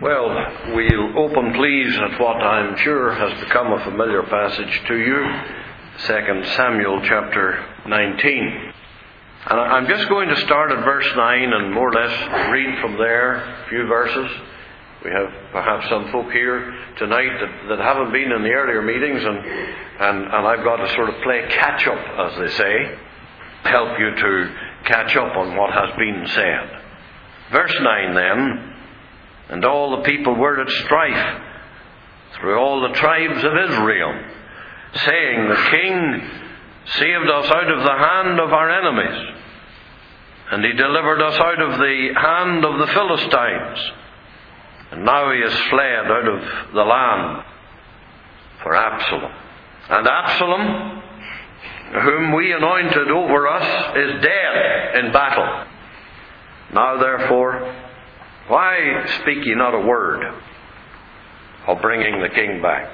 Well, we'll open please at what I'm sure has become a familiar passage to you, 2 Samuel chapter 19. And I'm just going to start at verse 9 and more or less read from there a few verses. We have perhaps some folk here tonight that haven't been in the earlier meetings, and I've got to sort of play catch up, as they say, help you to catch up on what has been said. Verse 9 then, and all the people were at strife through all the tribes of Israel, saying, the king saved us out of the hand of our enemies, and he delivered us out of the hand of the Philistines, and now he has fled out of the land for Absalom. And Absalom, whom we anointed over us, is dead in battle. Now therefore, why speak ye not a word of bringing the king back?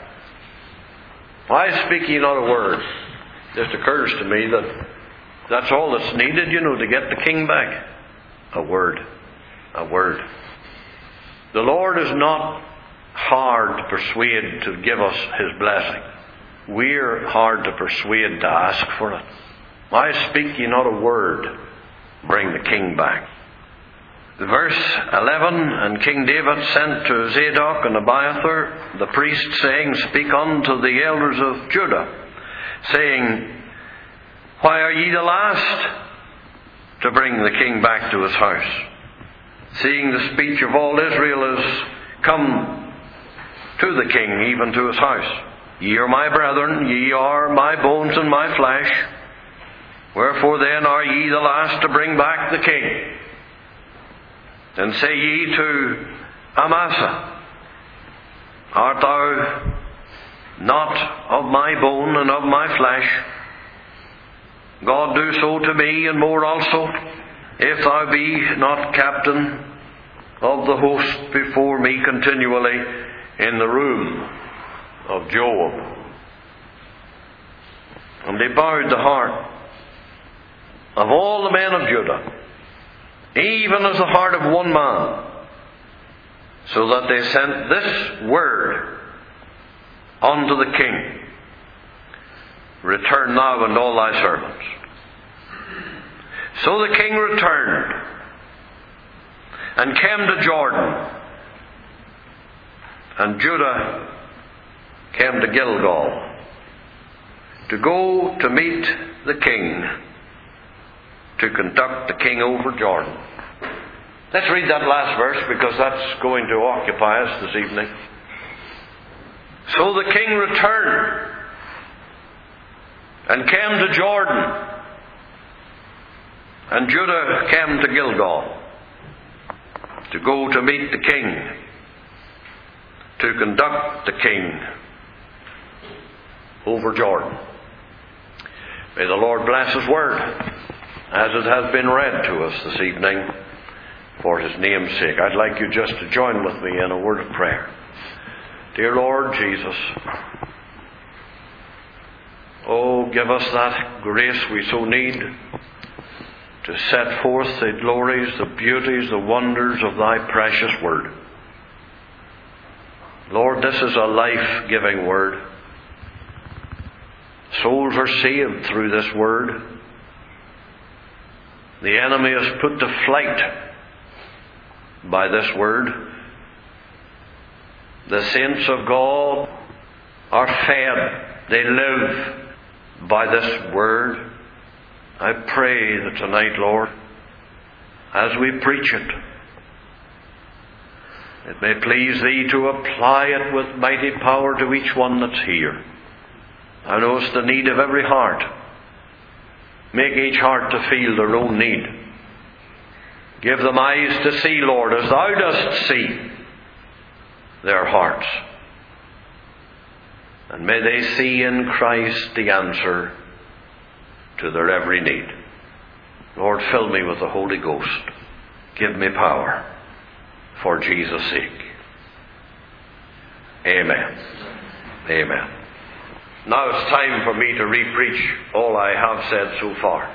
Why speak ye not a word? It just occurs to me that that's all that's needed, to get the king back. A word. A word. The Lord is not hard to persuade to give us His blessing. We're hard to persuade to ask for it. Why speak ye not a word? Bring the king back. Verse 11, and King David sent to Zadok and Abiathar, the priests, saying, speak unto the elders of Judah, saying, why are ye the last to bring the king back to his house? Seeing the speech of all Israel is come to the king, even to his house. Ye are my brethren, ye are my bones and my flesh. Wherefore then are ye the last to bring back the king? Then say ye to Amasa, art thou not of my bone and of my flesh? God do so to me, and more also, if thou be not captain of the host before me continually in the room of Joab. And they bowed the heart of all the men of Judah, even as the heart of one man, so that they sent this word unto the king, return thou and all thy servants. So the king returned and came to Jordan, and Judah came to Gilgal to go to meet the king, to conduct the king over Jordan. Let's read that last verse, because that's going to occupy us this evening. So the king returned and came to Jordan, and Judah came to Gilgal to go to meet the king, to conduct the king over Jordan. May the Lord bless His word as it has been read to us this evening for His name's sake. I'd like you just to join with me in a word of prayer. Dear Lord Jesus, oh, give us that grace we so need to set forth the glories, the beauties, the wonders of Thy precious word. Lord, this is a life-giving word. Souls are saved through this word. The enemy is put to flight by this word. The saints of God are fed. They live by this word. I pray that tonight, Lord, as we preach it, it may please Thee to apply it with mighty power to each one that's here. Thou knowest the need of every heart. Make each heart to feel their own need. Give them eyes to see, Lord, as Thou dost see their hearts. And may they see in Christ the answer to their every need. Lord, fill me with the Holy Ghost. Give me power for Jesus' sake. Amen. Amen. Now it's time for me to re-preach all I have said so far.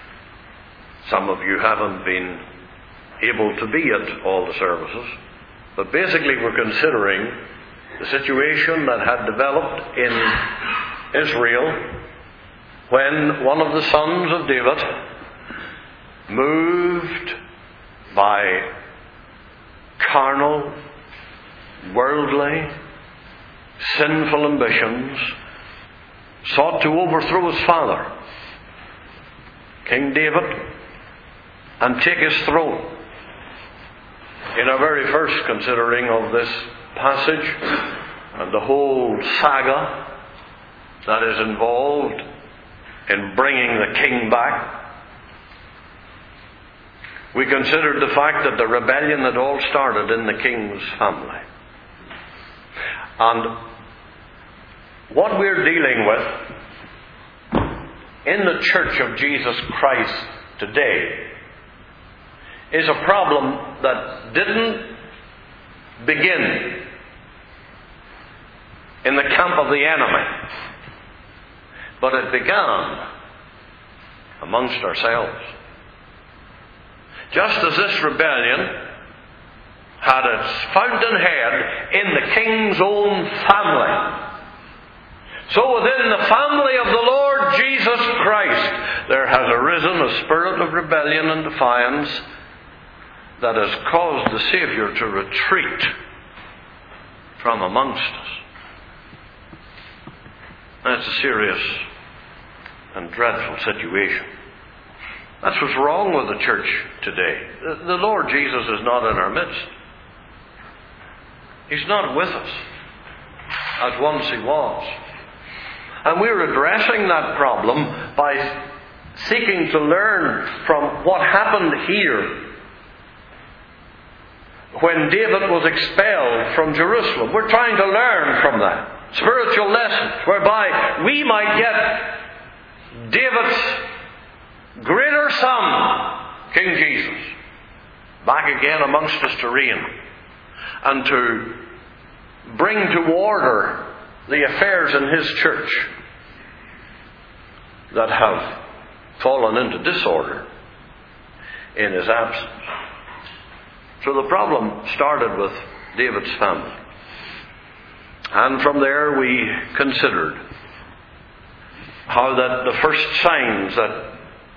Some of you haven't been able to be at all the services. But basically we're considering the situation that had developed in Israel when one of the sons of David, moved by carnal, worldly, sinful ambitions, sought to overthrow his father, King David, and take his throne. In our very first considering of this passage and the whole saga that is involved in bringing the king back, we considered the fact that the rebellion had all started in the king's family. And what we're dealing with in the Church of Jesus Christ today is a problem that didn't begin in the camp of the enemy, but it began amongst ourselves. Just as this rebellion had its fountainhead in the king's own family, so within the family of the Lord Jesus Christ there has arisen a spirit of rebellion and defiance that has caused the Saviour to retreat from amongst us. That's a serious and dreadful situation. That's what's wrong with the church today. The Lord Jesus is not in our midst. He's not with us as once He was. And we're addressing that problem by seeking to learn from what happened here when David was expelled from Jerusalem. We're trying to learn from that. Spiritual lessons whereby we might get David's greater son, King Jesus, back again amongst us to reign and to bring to order the affairs in His church that have fallen into disorder in His absence. So the problem started with David's family. And from there we considered how that the first signs that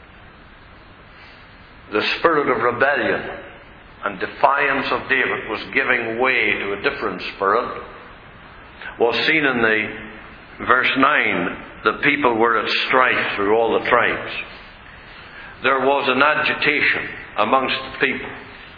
the spirit of rebellion and defiance of David was giving way to a different spirit was seen in the verse 9. The people were at strife through all the tribes. There was an agitation amongst the people,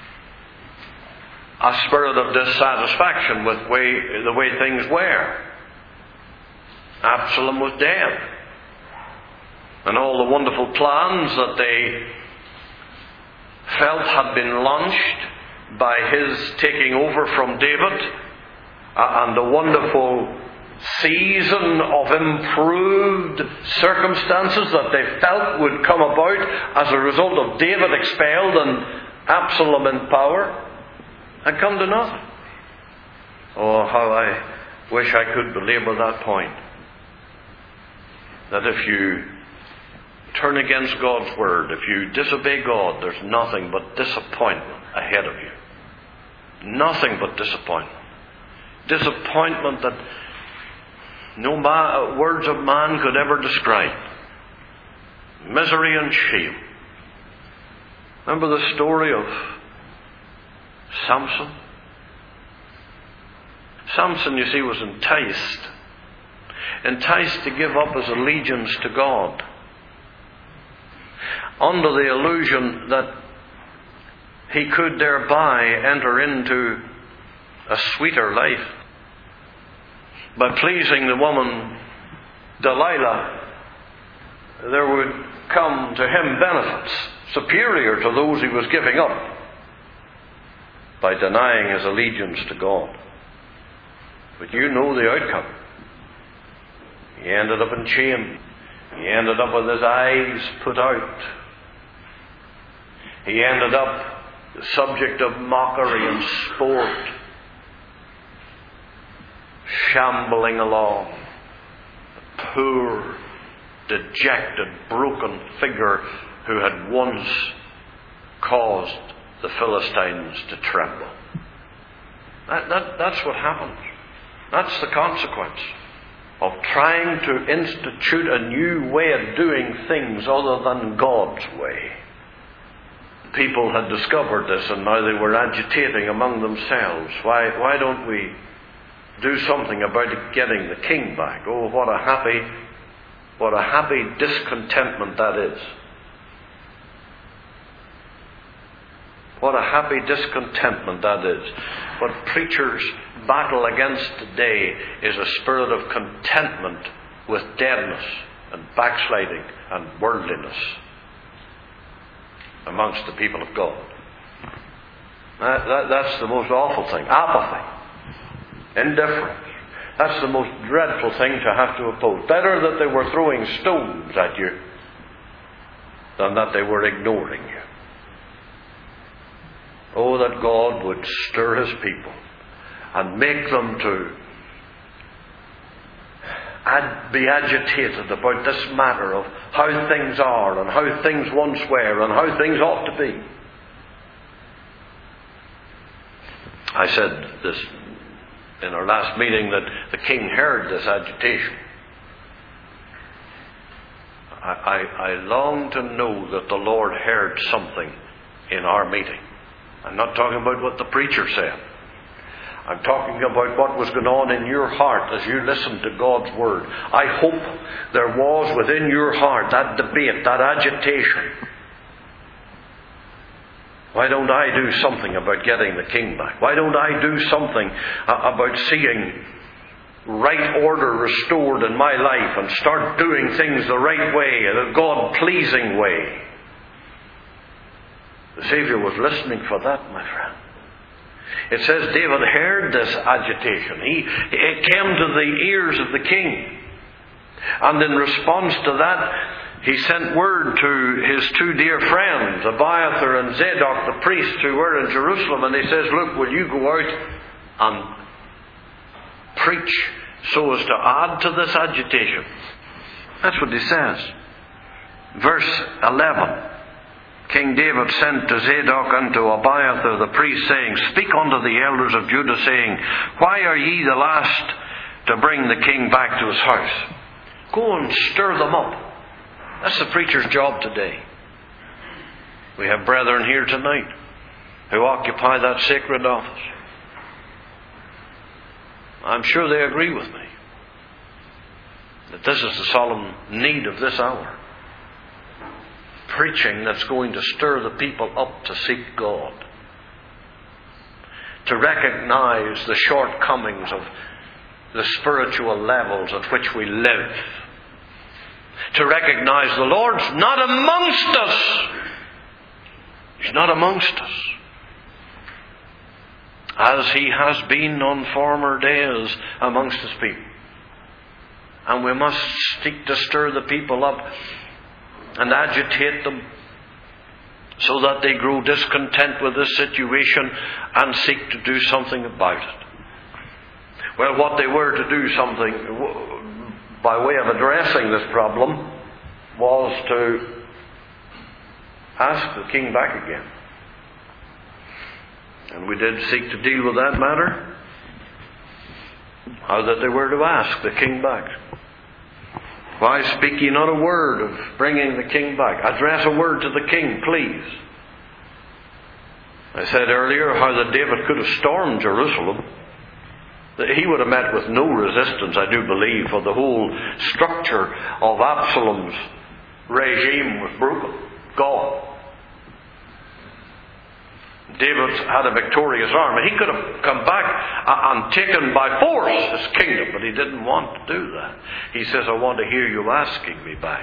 a spirit of dissatisfaction with the way things were. Absalom was dead, and all the wonderful plans that they felt had been launched by his taking over from David, and the wonderful season of improved circumstances that they felt would come about as a result of David expelled and Absalom in power, had come to nothing. Oh, how I wish I could belabor that point. That if you turn against God's word, if you disobey God, there's nothing but disappointment ahead of you. Nothing but disappointment. Disappointment that no words of man could ever describe. Misery and shame. Remember the story of Samson? Samson, you see, was enticed to give up his allegiance to God, under the illusion that he could thereby enter into a sweeter life. By pleasing the woman Delilah, there would come to him benefits superior to those he was giving up by denying his allegiance to God. But you know the outcome. He ended up in shame. He ended up with his eyes put out. He ended up the subject of mockery and sport, shambling along, a poor, dejected, broken figure who had once caused the Philistines to tremble. That's what happens. That's the consequence of trying to institute a new way of doing things other than God's way. People had discovered this, and now they were agitating among themselves. Why don't we do something about getting the king back? Oh, what a happy discontentment that is. What a happy discontentment that is. What preachers battle against today is a spirit of contentment with deadness and backsliding and worldliness amongst the people of God. That's the most awful thing. Apathy. Indifference. That's the most dreadful thing to have to oppose. Better that they were throwing stones at you than that they were ignoring you. Oh, that God would stir His people and make them to be agitated about this matter of how things are and how things once were and how things ought to be. I said this in our last meeting, that the king heard this agitation. I long to know that the Lord heard something in our meeting. I'm not talking about what the preacher said. I'm talking about what was going on in your heart as you listened to God's Word. I hope there was within your heart that debate, that agitation. Why don't I do something about getting the king back? Why don't I do something about seeing right order restored in my life and start doing things the right way, the God-pleasing way? The Saviour was listening for that, my friend. It says David heard this agitation. It came to the ears of the king. And in response to that, he sent word to his two dear friends, Abiathar and Zadok, the priests who were in Jerusalem, and he says, look, will you go out and preach so as to add to this agitation? That's what he says. Verse 11. King David sent to Zadok and to Abiathar the priest, saying, speak unto the elders of Judah, saying, why are ye the last to bring the king back to his house? Go and stir them up. That's the preacher's job today. We have brethren here tonight who occupy that sacred office. I'm sure they agree with me that this is the solemn need of this hour. Preaching that's going to stir the people up to seek God, to recognize the shortcomings of the spiritual levels at which we live, to recognize the Lord's not amongst us. He's not amongst us, as He has been on former days amongst His people. And we must seek to stir the people up and agitate them so that they grow discontent with this situation and seek to do something about it. Well, what they were to do something by way of addressing this problem was to ask the king back again. And we did seek to deal with that matter. How that they were to ask the king back. Why speak ye not a word of bringing the king back? Address a word to the king, please. I said earlier how that David could have stormed Jerusalem. That he would have met with no resistance, I do believe, for the whole structure of Absalom's regime was broken, gone. David had a victorious army. He could have come back and taken by force his kingdom, but he didn't want to do that. He says, I want to hear you asking me back.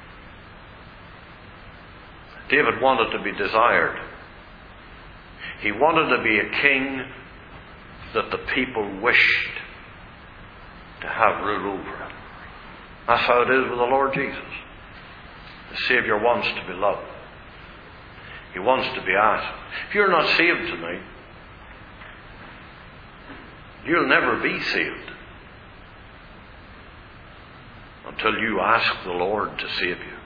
David wanted to be desired. He wanted to be a king that the people wished to have rule over him. That's how it is with the Lord Jesus. The Saviour wants to be loved. He wants to be asked. If you're not saved tonight, you'll never be saved until you ask the Lord to save you.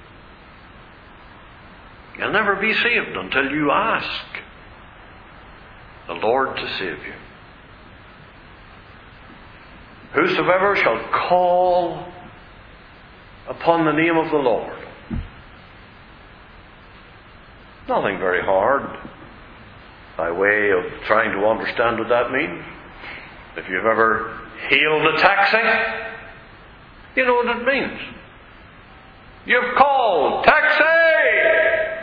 You'll never be saved until you ask the Lord to save you. Whosoever shall call upon the name of the Lord. Nothing very hard by way of trying to understand what that means. If you've ever hailed a taxi, you know what it means. You've called, taxi!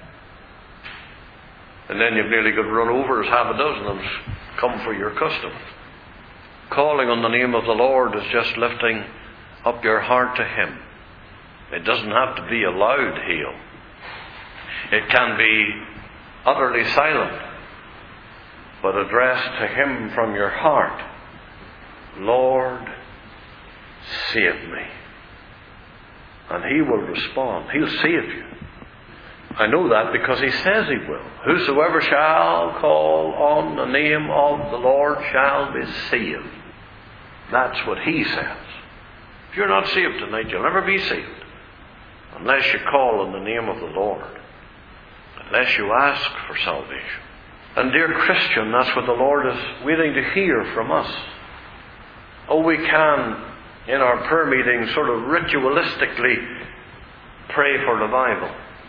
And then you've nearly got run over as half a dozen of them come for your custom. Calling on the name of the Lord is just lifting up your heart to Him. It doesn't have to be a loud hail. It can be utterly silent, but addressed to Him from your heart. Lord, save me. And He will respond. He'll save you. I know that because He says He will. Whosoever shall call on the name of the Lord shall be saved. That's what He says. If you're not saved tonight, you'll never be saved unless you call on the name of the Lord, unless you ask for salvation. And dear Christian, that's what the Lord is waiting to hear from us. Oh, we can, in our prayer meetings, sort of ritualistically pray for revival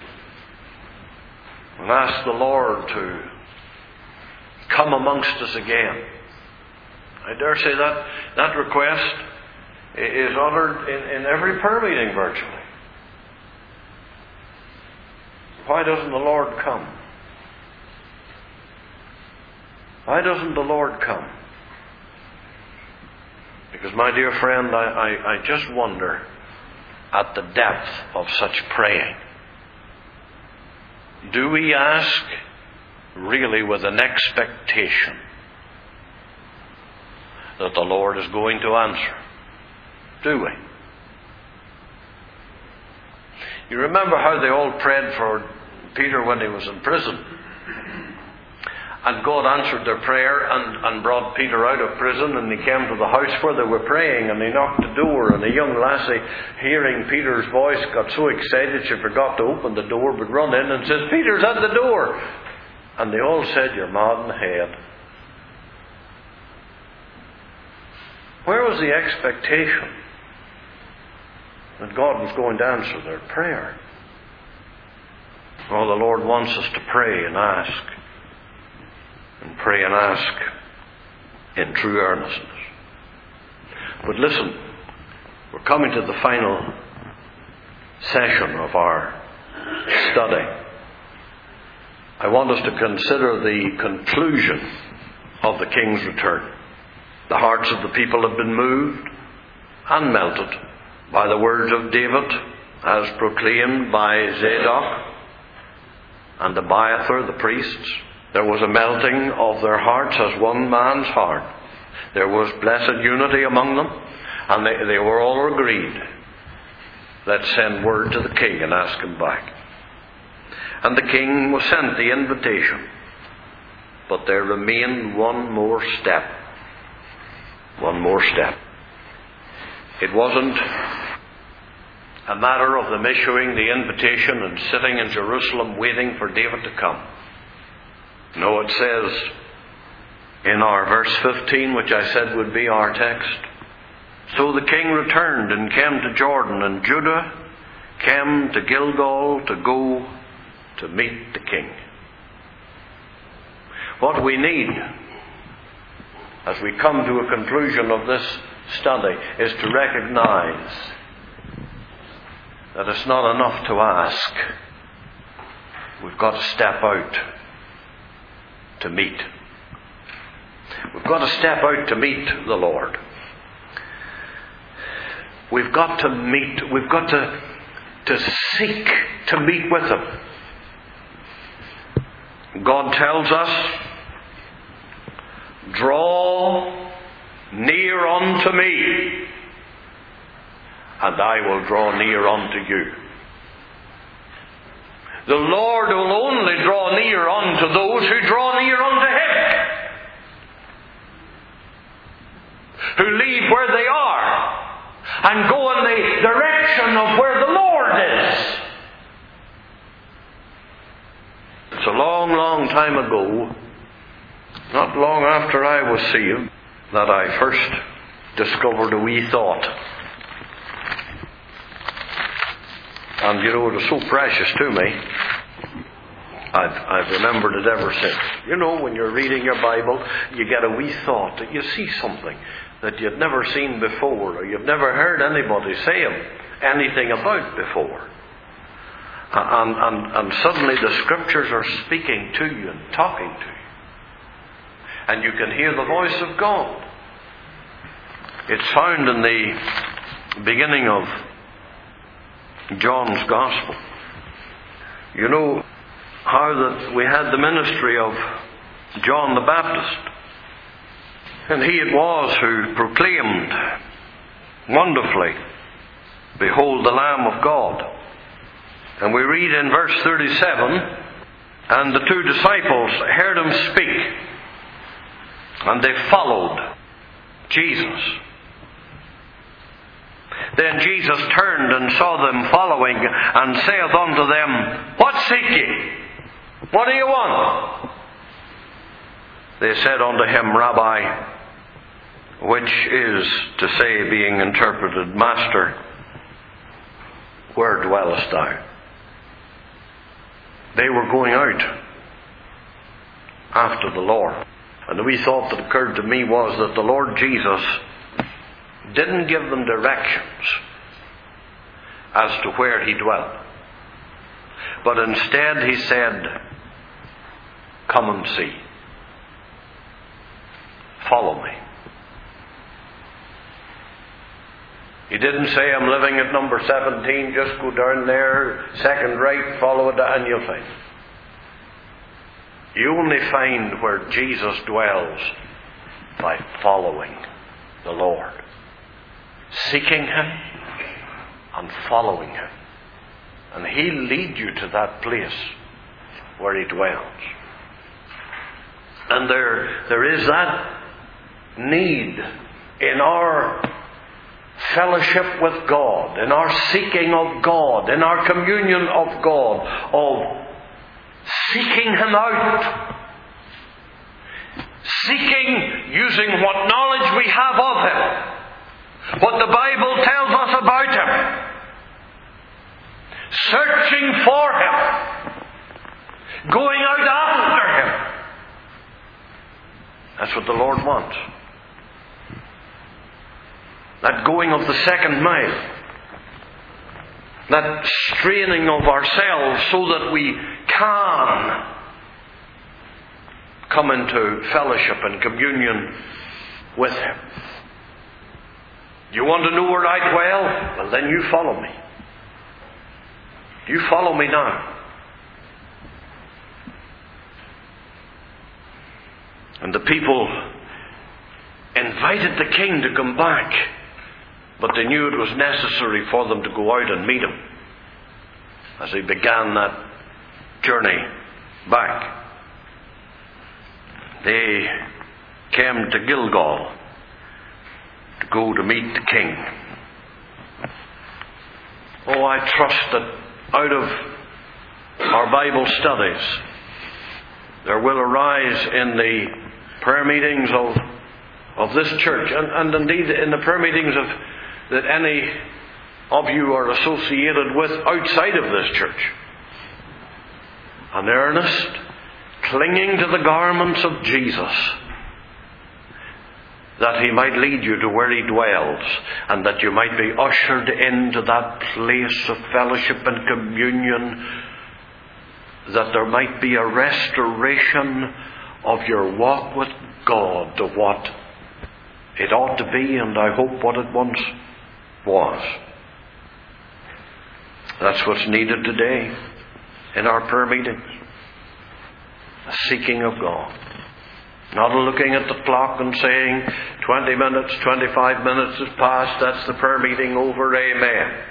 and ask the Lord to come amongst us again. I dare say that request is uttered in every prayer meeting virtually. Why doesn't the Lord come? Why doesn't the Lord come? Because, my dear friend, I just wonder at the depth of such praying. Do we ask really with an expectation that the Lord is going to answer? Do we? You remember how they all prayed for Peter when he was in prison? And God answered their prayer and brought Peter out of prison, and he came to the house where they were praying, and he knocked the door, and a young lassie, hearing Peter's voice, got so excited she forgot to open the door, but run in and says, "Peter's at the door." And they all said, "You're mad in the head." Where was the expectation that God was going to answer their prayer? Well, the Lord wants us to pray and ask. And pray and ask in true earnestness. But listen, we're coming to the final session of our study. I want us to consider the conclusion of the king's return. The hearts of the people have been moved and melted by the words of David as proclaimed by Zadok and Abiathar the priests. There was a melting of their hearts as one man's heart. There was blessed unity among them, and they were all agreed. Let's send word to the king and ask him back. And the king was sent the invitation. But there remained one more step. One more step. It wasn't a matter of them issuing the invitation and sitting in Jerusalem waiting for David to come. No, it says in our verse 15, which I said would be our text, "So the king returned and came to Jordan, and Judah came to Gilgal to go to meet the king." What we need, as we come to a conclusion of this study, is to recognize that it's not enough to ask. We've got to step out to meet. We've got to step out to meet the Lord. We've got to meet. We've got to seek to meet with Him. God tells us, "Draw near unto me, and I will draw near unto you." The Lord will only draw near unto those who draw near unto Him, who leave where they are and go in the direction of where the Lord is. It's a long, long time ago, not long after I was saved, that I first discovered a wee thought. And you know, it was so precious to me. I've remembered it ever since. You know, when you're reading your Bible, you get a wee thought that you see something that you've never seen before, or you've never heard anybody say anything about before. And suddenly the Scriptures are speaking to you and talking to you. And you can hear the voice of God. It's found in the beginning of John's Gospel. You know how that we had the ministry of John the Baptist. And he it was who proclaimed wonderfully, "Behold the Lamb of God." And we read in verse 37, "And the 2 disciples heard him speak, and they followed Jesus. Then Jesus turned and saw them following, and saith unto them, What seek ye? What do you want? They said unto him, Rabbi, which is to say, being interpreted, Master, where dwellest thou? They were going out after the Lord. And the wee thought that occurred to me was that the Lord Jesus didn't give them directions as to where he dwelt. But instead he said, Come and see. Follow me. He didn't say, I'm living at number 17, just go down there, second right, follow it, and you'll find it. You only find where Jesus dwells by following the Lord. Seeking Him and following Him. And He'll lead you to that place where He dwells. And there is that need in our fellowship with God, in our seeking of God, in our communion of God, of seeking Him out. Seeking using what knowledge we have of Him. What the Bible tells us about Him. Searching for Him. Going out after Him. That's what the Lord wants. That going of the second mile. That straining of ourselves so that we can come into fellowship and communion with Him. You want to know where I dwell? Well, then you follow me. You follow me now. And the people invited the king to come back, but they knew it was necessary for them to go out and meet him as he began that journey back. They came to Gilgal to go to meet the king. Oh, I trust that out of our Bible studies there will arise in the prayer meetings of this church, and indeed in the prayer meetings that any of you are associated with outside of this church, an earnest clinging to the garments of Jesus, that He might lead you to where He dwells, and that you might be ushered into that place of fellowship and communion, that there might be a restoration of your walk with God to what it ought to be, and I hope what it once was. That's what's needed today in our prayer meetings. A seeking of God. Not looking at the clock and saying 20 minutes, 25 minutes has passed, that's the prayer meeting over, amen.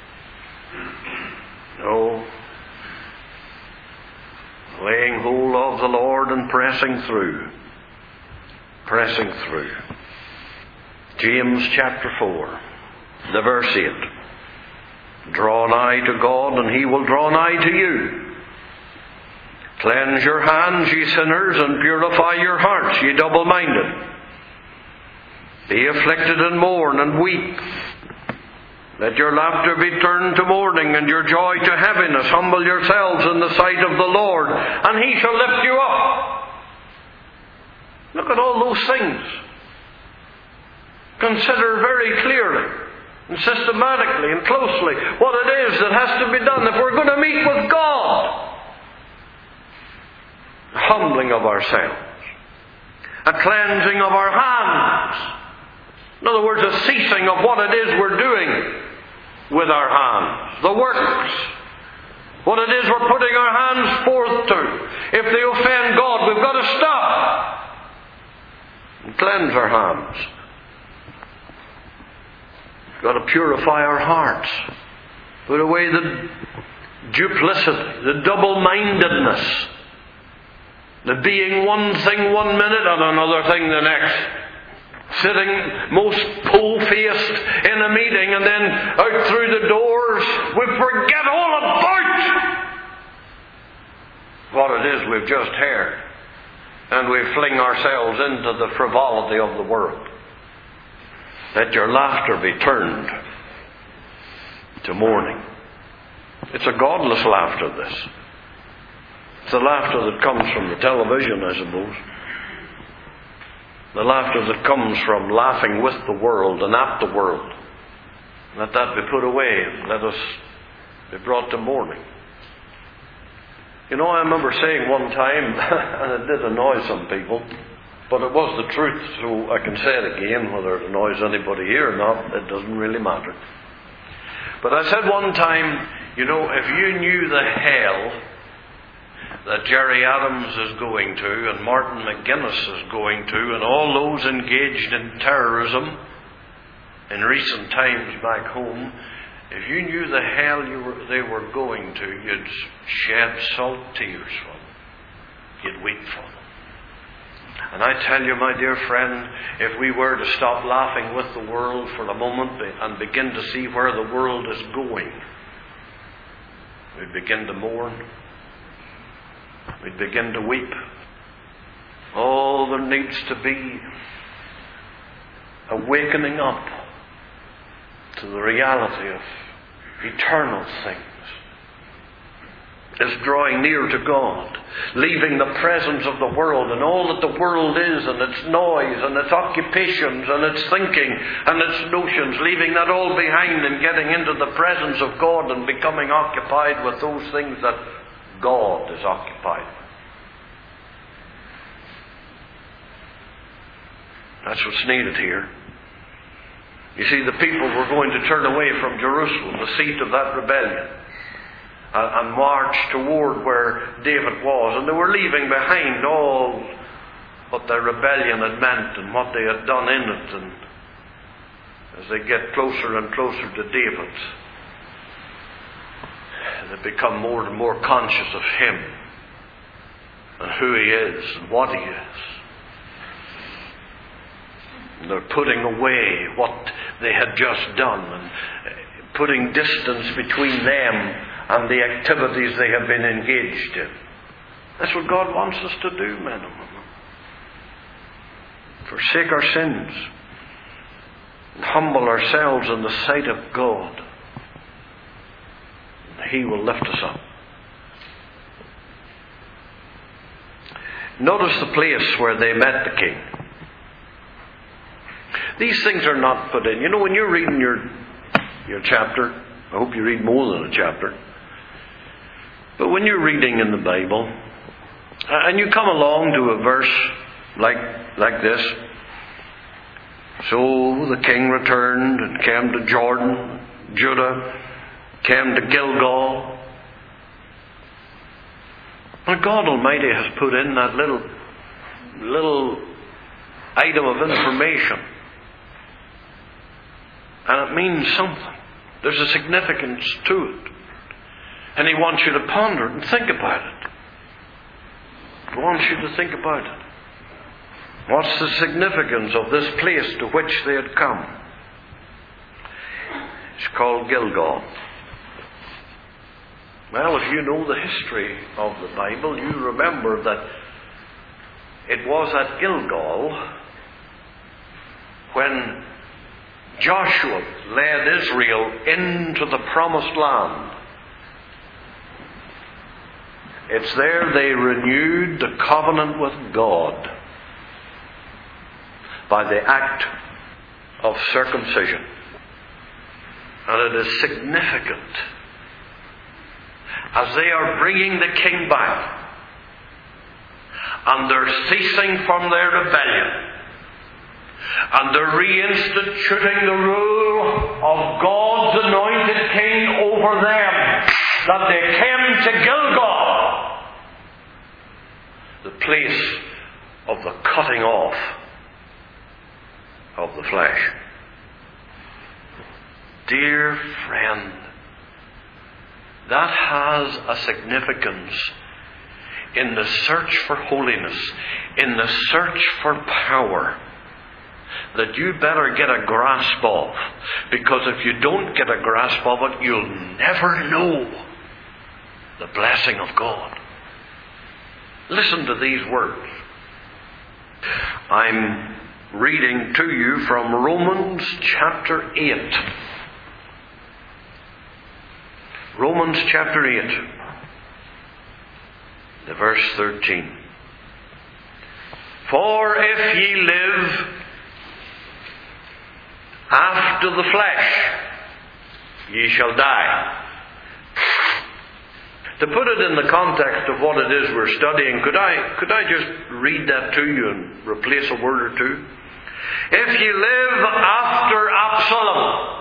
No. Laying hold of the Lord and pressing through. Pressing through. James chapter 4, the verse 8. Draw nigh to God, and He will draw nigh to you. Cleanse your hands, ye sinners, and purify your hearts, ye double-minded. Be afflicted and mourn and weep. Let your laughter be turned to mourning and your joy to heaviness. Humble yourselves in the sight of the Lord, and He shall lift you up. Look at all those things. Consider very clearly and systematically and closely what it is that has to be done if we're going to meet with God. A humbling of ourselves. A cleansing of our hands. In other words, a ceasing of what it is we're doing with our hands. The works. What it is we're putting our hands forth to. If they offend God, we've got to stop and cleanse our hands. We've got to purify our hearts. Put away the duplicity, the double-mindedness, the being one thing one minute and another thing the next. Sitting most pole-faced in a meeting and then out through the doors, we forget all about what it is we've just heard. And we fling ourselves into the frivolity of the world. Let your laughter be turned to mourning. It's a godless laughter, this. It's the laughter that comes from the television, I suppose. The laughter that comes from laughing with the world and at the world. Let that be put away. Let us be brought to mourning. You know, I remember saying one time, and it did annoy some people, but it was the truth, so I can say it again, whether it annoys anybody here or not, it doesn't really matter. But I said one time, you know, if you knew the hell that Jerry Adams is going to, and Martin McGuinness is going to, and all those engaged in terrorism in recent times back home, if you knew the hell they were going to, you'd shed salt tears for them. You'd weep for them. And I tell you, my dear friend, if we were to stop laughing with the world for a moment and begin to see where the world is going, we'd begin to mourn. We'd begin to weep. Oh, there needs to be a wakening up to the reality of eternal things. It's drawing near to God, leaving the presence of the world and all that the world is and its noise and its occupations and its thinking and its notions, leaving that all behind and getting into the presence of God and becoming occupied with those things that God is occupied with. That's what's needed here. You see, the people were going to turn away from Jerusalem, the seat of that rebellion, and march toward where David was. And they were leaving behind all what their rebellion had meant and what they had done in it. And as they get closer and closer to David, they become more and more conscious of him and who he is and what he is. And they're putting away what they had just done and putting distance between them and the activities they have been engaged in. That's what God wants us to do, men and women. Forsake our sins and humble ourselves in the sight of God. He will lift us up. Notice the place where they met the king. These things are not put in. You know, when you're reading your chapter, I hope you read more than a chapter, but when you're reading in the Bible, and you come along to a verse like this, so the king returned and came to Jordan, Judah, came to Gilgal. And God Almighty has put in that little item of information. And it means something. There's a significance to it. And He wants you to ponder it and think about it. He wants you to think about it. What's the significance of this place to which they had come? It's called Gilgal. Well, if you know the history of the Bible, you remember that it was at Gilgal when Joshua led Israel into the promised land. It's there they renewed the covenant with God by the act of circumcision. And it is significant as they are bringing the king back and they're ceasing from their rebellion and they're reinstituting the rule of God's anointed king over them, that they came to Gilgal, the place of the cutting off of the flesh. Dear friend, that has a significance in the search for holiness, in the search for power, that you better get a grasp of. Because if you don't get a grasp of it, you'll never know the blessing of God. Listen to these words. I'm reading to you from Romans chapter 8. Romans chapter 8, the verse 13. For if ye live after the flesh, ye shall die. To put it in the context of what it is we're studying, could I just read that to you and replace a word or two? If ye live after Absalom,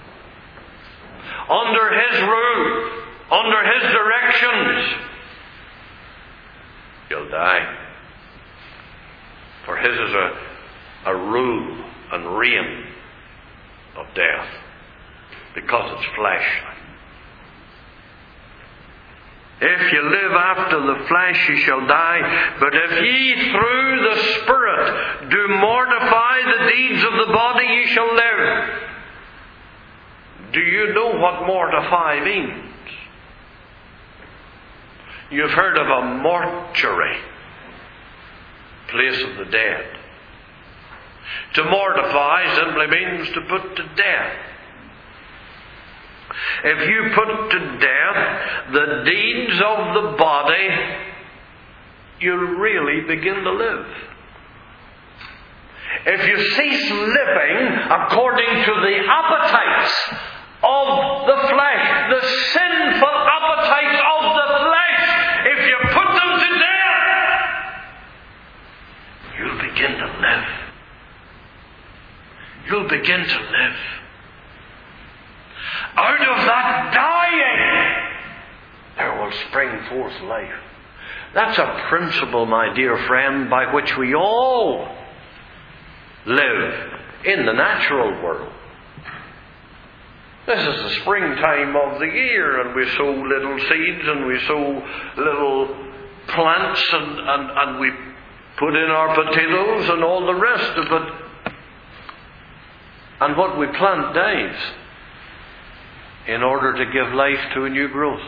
under his rule, under his directions, you'll die. For his is a rule and reign of death, because it's flesh. If ye live after the flesh, ye shall die. But if ye through the Spirit do mortify the deeds of the body, ye shall live. Do you know what mortify means? You've heard of a mortuary, place of the dead. To mortify simply means to put to death. If you put to death the deeds of the body, you'll really begin to live. If you cease living according to the appetites of the flesh, the sinful appetites of the flesh, if you put them to death, you'll begin to live. You'll begin to live. Out of that dying, there will spring forth life. That's a principle, my dear friend, by which we all live in the natural world. This is the springtime of the year, and we sow little seeds and we sow little plants and we put in our potatoes and all the rest of it. And what we plant dies in order to give life to a new growth.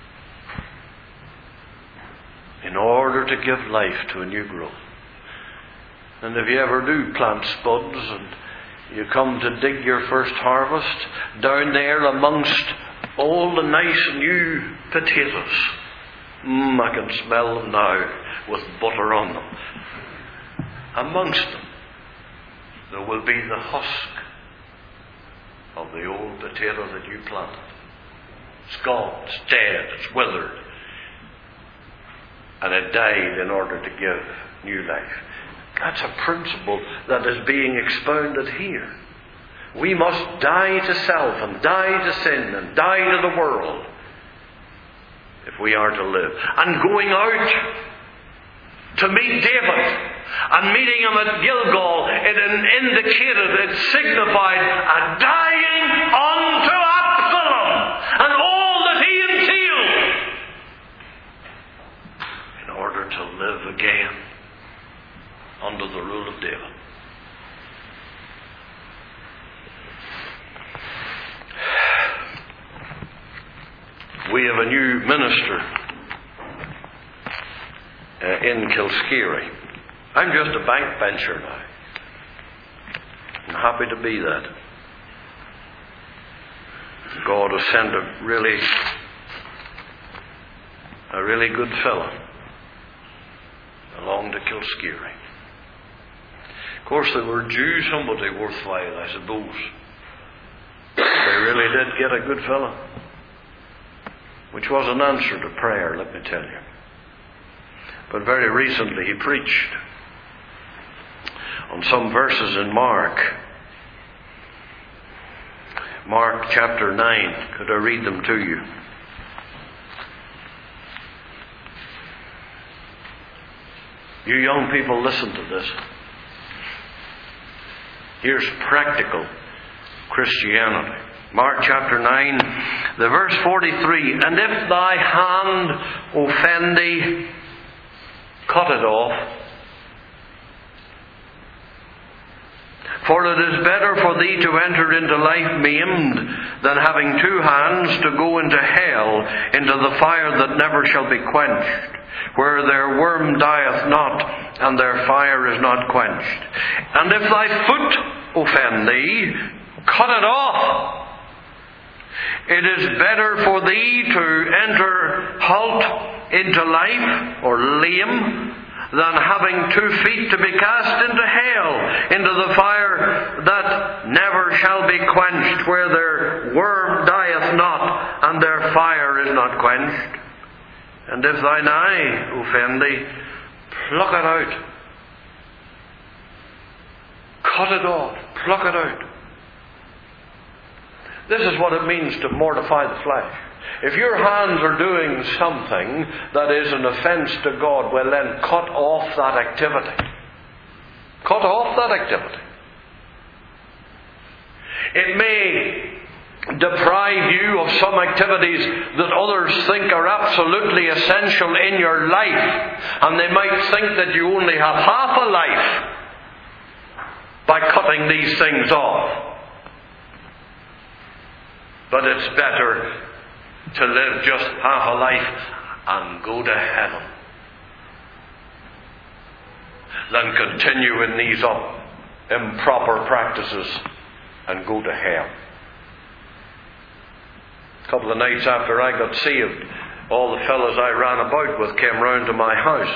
In order to give life to a new growth. And if you ever do plant spuds and you come to dig your first harvest, down there amongst all the nice new potatoes, I can smell them now with butter on them. Amongst them, there will be the husk of the old potato that you planted. It's gone, it's dead, it's withered. And it died in order to give new life. That's a principle that is being expounded here. We must die to self and die to sin and die to the world if we are to live. And going out to meet David and meeting him at Gilgal, it indicated, it signified a dying unto Absalom and all that he entailed in order to live again under the rule of David. We have a new minister in Kilskeery. I'm just a backbencher now. And happy to be that. God has sent a really good fellow along to Kilskeery. Of course, they were due somebody worthwhile, I suppose. They really did get a good fellow, which was an answer to prayer, let me tell you. But very recently he preached on some verses in Mark chapter 9. Could I read them to you? You young people, listen to this. Here's practical Christianity. Mark chapter 9, the verse 43. And if thy hand offend thee, cut it off. For it is better for thee to enter into life maimed than having two hands to go into hell, into the fire that never shall be quenched, where their worm dieth not, and their fire is not quenched. And if thy foot offend thee, cut it off. It is better for thee to enter halt into life, or lame, than having 2 feet to be cast into hell, into the fire that never shall be quenched, where their worm dieth not, and their fire is not quenched. And if thine eye offend thee, pluck it out. Cut it off. Pluck it out. This is what it means to mortify the flesh. If your hands are doing something that is an offence to God, well then cut off that activity. Cut off that activity. It may deprive you of some activities that others think are absolutely essential in your life, and they might think that you only have half a life by cutting these things off. But it's better to live just half a life and go to heaven than continue in these improper practices and go to hell. A couple of nights after I got saved, all the fellas I ran about with came round to my house.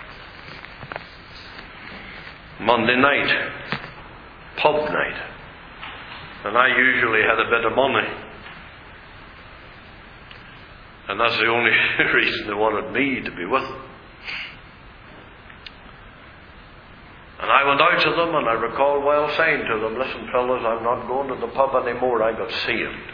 Monday night, pub night. And I usually had a bit of money. And that's the only reason they wanted me to be with them. And I went out to them, and I recall well saying to them, listen fellas, I'm not going to the pub anymore. I got saved.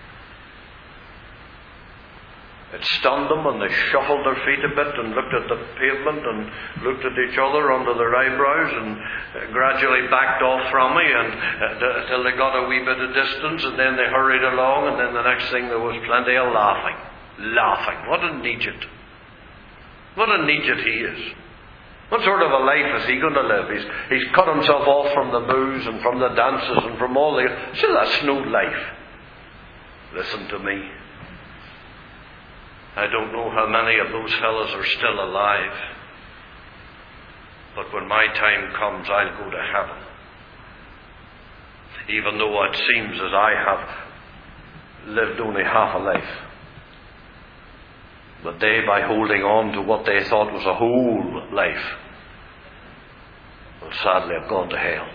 It stunned them, and they shuffled their feet a bit and looked at the pavement and looked at each other under their eyebrows and gradually backed off from me till they got a wee bit of distance, and then they hurried along, and then the next thing there was plenty of laughing. What an idiot. What an idiot he is. What sort of a life is he going to live? He's cut himself off from the booze and from the dances and from all the... So that's no life. Listen to me. I don't know how many of those fellows are still alive. But when my time comes, I'll go to heaven. Even though it seems as I have lived only half a life. But they, by holding on to what they thought was a whole life, will sadly have gone to hell.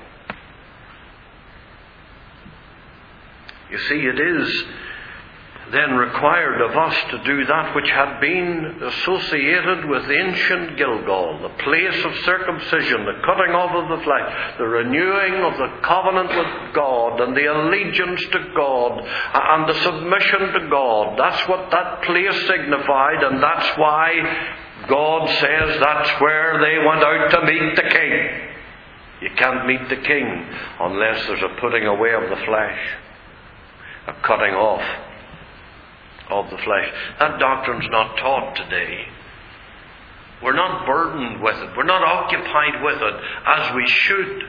You see, it is then required of us to do that which had been associated with ancient Gilgal, the place of circumcision, the cutting off of the flesh, the renewing of the covenant with God, and the allegiance to God, and the submission to God. That's what that place signified, and that's why God says that's where they went out to meet the king. You can't meet the king unless there's a putting away of the flesh, a cutting off of the flesh. That doctrine's not taught today. We're not burdened with it. We're not occupied with it as we should.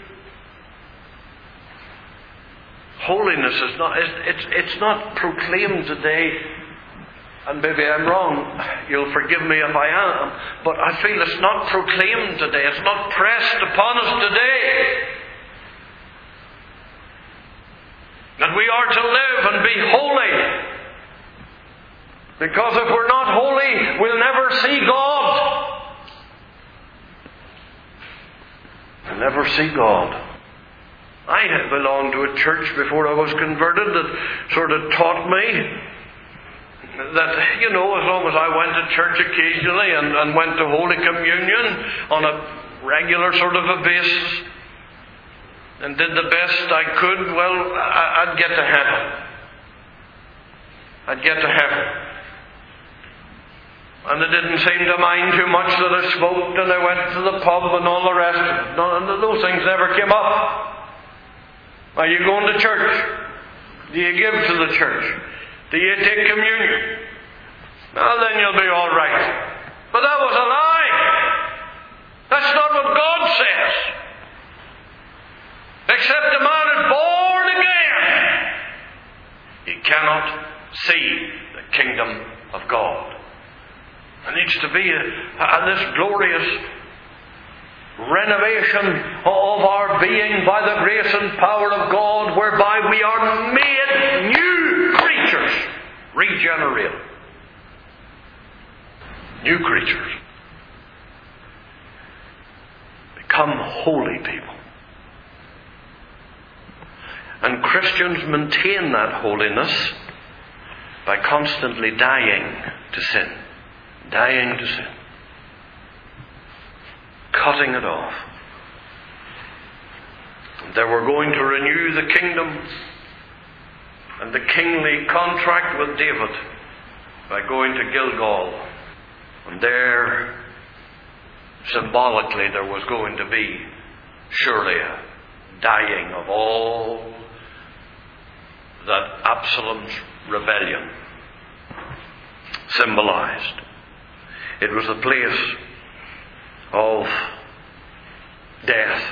Holiness is not, it's not proclaimed today, and maybe I'm wrong, you'll forgive me if I am, but I feel it's not proclaimed today. It's not pressed upon us today. And we are to live and be holy. Because if we're not holy, we'll never see God. We'll never see God. I had belonged to a church before I was converted that sort of taught me that, as long as I went to church occasionally and went to Holy Communion on a regular sort of a basis and did the best I could, well, I'd get to heaven. I'd get to heaven. And they didn't seem to mind too much that I smoked and I went to the pub and all the rest of it. None of those things never came up. Are you going to church? Do you give to the church? Do you take communion? Well, then you'll be all right. But that was a lie. That's not what God says. Except a man is born again, he cannot see the kingdom of God. There needs to be this glorious renovation of our being by the grace and power of God, whereby we are made new creatures, regenerated. New creatures. Become holy people. And Christians maintain that holiness by constantly dying to sin. Dying to sin. Cutting it off. They were going to renew the kingdom and the kingly contract with David by going to Gilgal. And there, symbolically, there was going to be surely a dying of all that Absalom's rebellion symbolized. It was a place of death.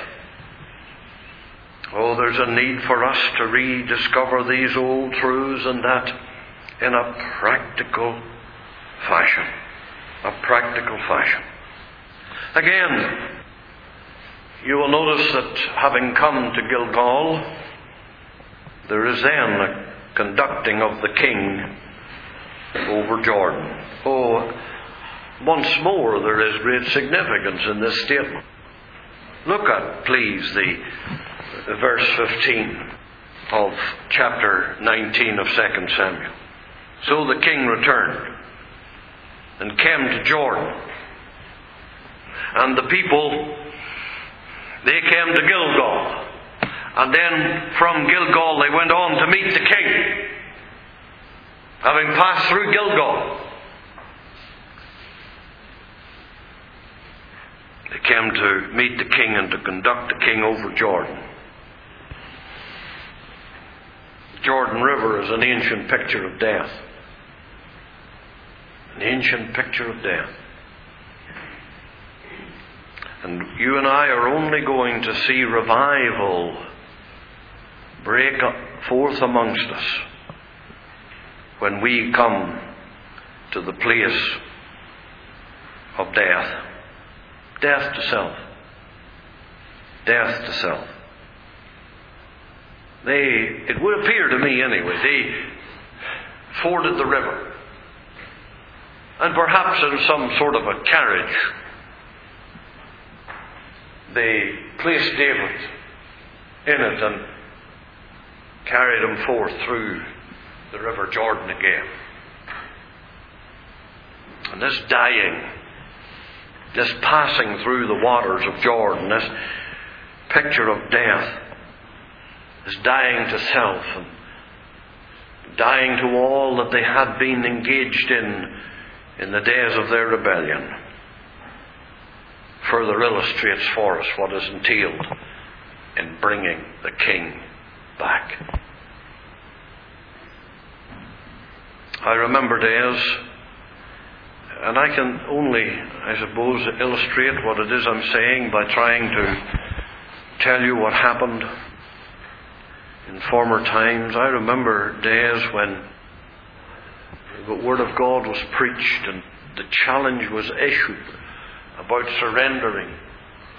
Oh, there's a need for us to rediscover these old truths, and that in a practical fashion. A practical fashion. Again, you will notice that having come to Gilgal, there is then a conducting of the king over Jordan. Oh, once more, there is great significance in this statement. Look at, please, the verse 15 of chapter 19 of 2 Samuel. So the king returned and came to Jordan. And the people, they came to Gilgal. And then from Gilgal they went on to meet the king, having passed through Gilgal. They came to meet the king and to conduct the king over Jordan. The Jordan River is an ancient picture of death. An ancient picture of death. And you and I are only going to see revival break forth amongst us when we come to the place of death. Death to self. Death to self. It would appear to me anyway, they forded the river. And perhaps in some sort of a carriage, they placed David in it and carried him forth through the river Jordan again. And this dying, this passing through the waters of Jordan, this picture of death, this dying to self and dying to all that they had been engaged in the days of their rebellion, further illustrates for us what is entailed in bringing the king back. I remember days, and I can only, I suppose, illustrate what it is I'm saying by trying to tell you what happened in former times. I remember days when the Word of God was preached and the challenge was issued about surrendering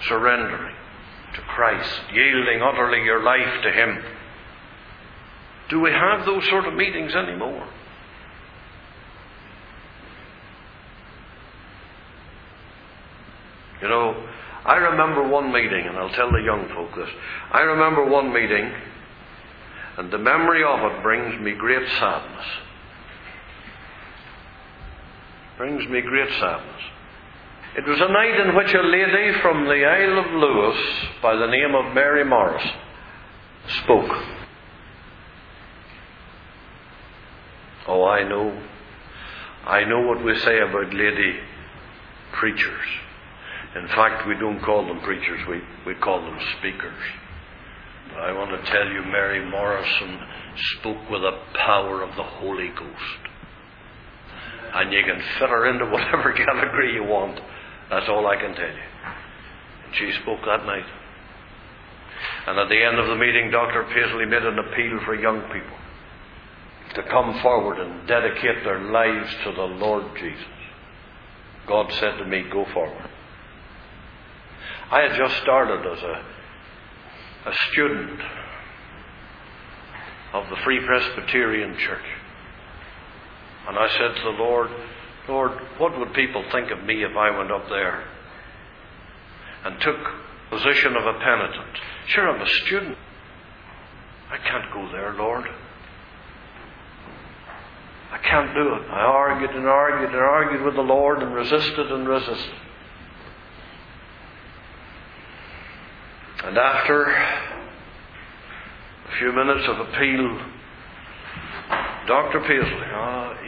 to Christ, yielding utterly your life to Him, Do we have those sort of meetings anymore? You know, I remember one meeting, and I'll tell the young folk this. I remember one meeting, and the memory of it brings me great sadness. Brings me great sadness. It was a night in which a lady from the Isle of Lewis, by the name of Mary Morris, spoke. Oh, I know what we say about lady preachers. In fact, we don't call them preachers, we call them speakers. But I want to tell you, Mary Morrison spoke with the power of the Holy Ghost. And you can fit her into whatever category you want. That's all I can tell you. And she spoke that night. And at the end of the meeting, Dr. Paisley made an appeal for young people to come forward and dedicate their lives to the Lord Jesus. God said to me, go forward. I had just started as a student of the Free Presbyterian Church. And I said to the Lord, Lord, what would people think of me if I went up there and took the position of a penitent? Sure, I'm a student. I can't go there, Lord. I can't do it. I argued and argued and argued with the Lord and resisted and resisted. And after a few minutes of appeal, Dr. Paisley,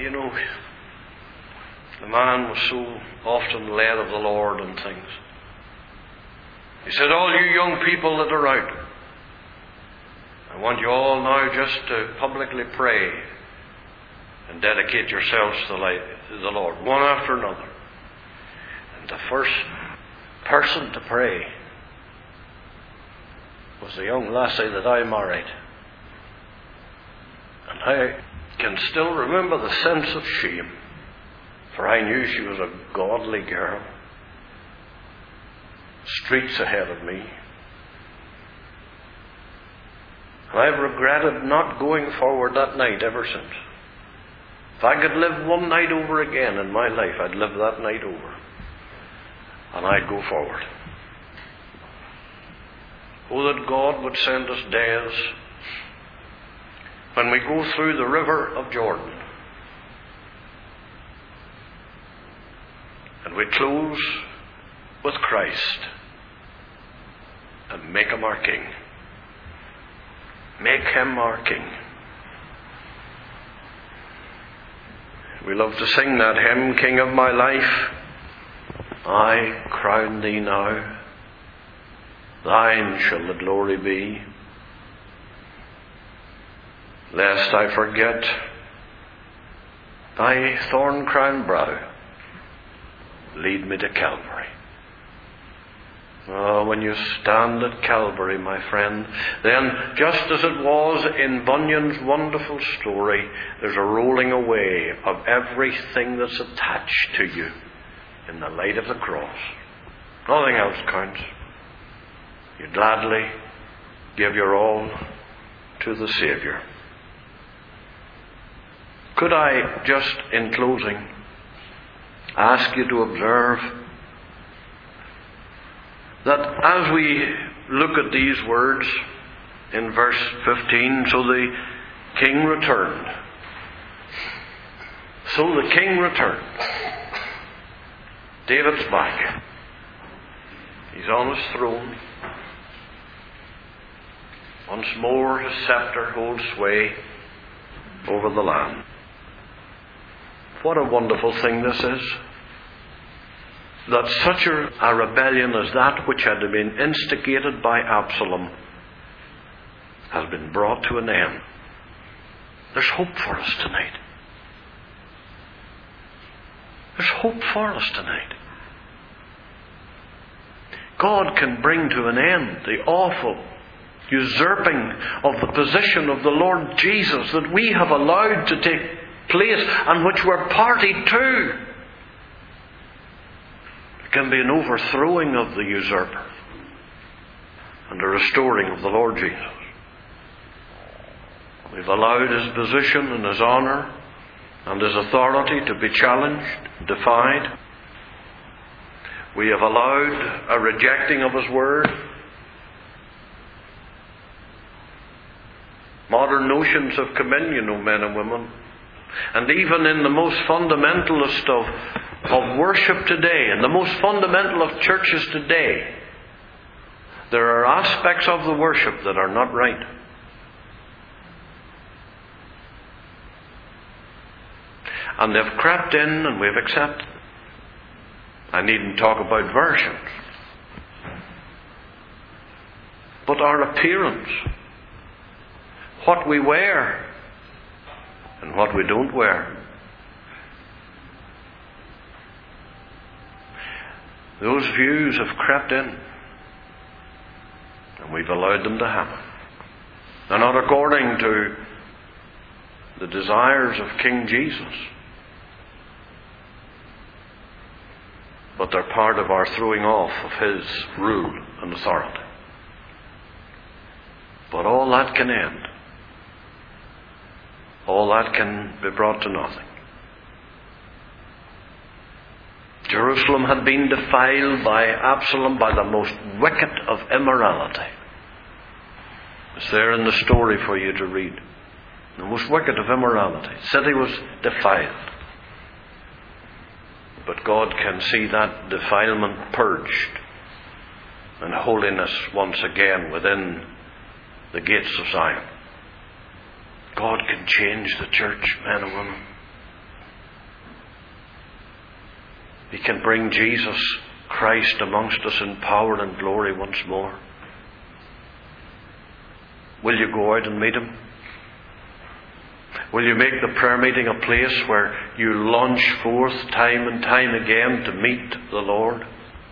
the man was so often led of the Lord and things. He said, all you young people that are out, I want you all now just to publicly pray and dedicate yourselves to the Lord, one after another. And the first person to pray was the young lassie that I married. And I can still remember the sense of shame, for I knew she was a godly girl, streets ahead of me. And I've regretted not going forward that night ever since. If I could live one night over again in my life, I'd live that night over. And I'd go forward. Oh, that God would send us days when we go through the river of Jordan and we close with Christ and make Him our King. Make Him our King. We love to sing that hymn, King of my life, I crown Thee now. Thine shall the glory be. Lest I forget Thy thorn-crowned brow, lead me to Calvary. Oh, when you stand at Calvary, my friend, then just as it was in Bunyan's wonderful story, there's a rolling away of everything that's attached to you in the light of the cross. Nothing else counts. You gladly give your all to the Saviour. Could I just, in closing, ask you to observe that as we look at these words in verse 15, so the king returned. So the king returned. David's back. He's on his throne. Once more his scepter holds sway over the land. What a wonderful thing this is. That such a rebellion as that which had been instigated by Absalom has been brought to an end. There's hope for us tonight. There's hope for us tonight. God can bring to an end the awful usurping of the position of the Lord Jesus that we have allowed to take place and which we're party to. There can be an overthrowing of the usurper and a restoring of the Lord Jesus. We've allowed His position and His honour and His authority to be challenged, defied. We have allowed a rejecting of His Word. Modern notions of communion, O men and women. And even in the most fundamentalist of worship today, in the most fundamental of churches today, there are aspects of the worship that are not right. And they've crept in and we've accepted. I needn't talk about versions. But our appearance, what we wear and what we don't wear, those views have crept in and we've allowed them to happen. They're not according to the desires of King Jesus, but they're part of our throwing off of His rule and authority. But all that can end. All that can be brought to nothing. Jerusalem had been defiled by Absalom, by the most wicked of immorality. It's there in the story for you to read. The most wicked of immorality. The city was defiled. But God can see that defilement purged and holiness once again within the gates of Zion. God can change the church, men and women. He can bring Jesus Christ amongst us in power and glory once more. Will you go out and meet Him? Will you make the prayer meeting a place where you launch forth time and time again to meet the Lord?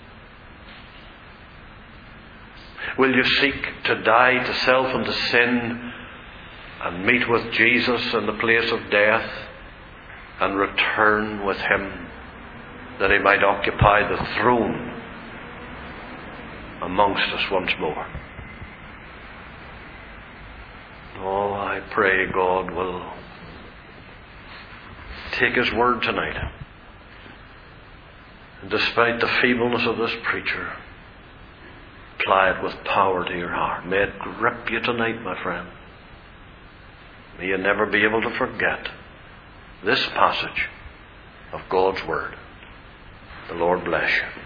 Will you seek to die to self and to sin and meet with Jesus in the place of death and return with Him that He might occupy the throne amongst us once more? Oh, I pray God will take His word tonight, and despite the feebleness of this preacher, apply it with power to your heart. May it grip you tonight, my friend. May you never be able to forget this passage of God's word. The Lord bless you.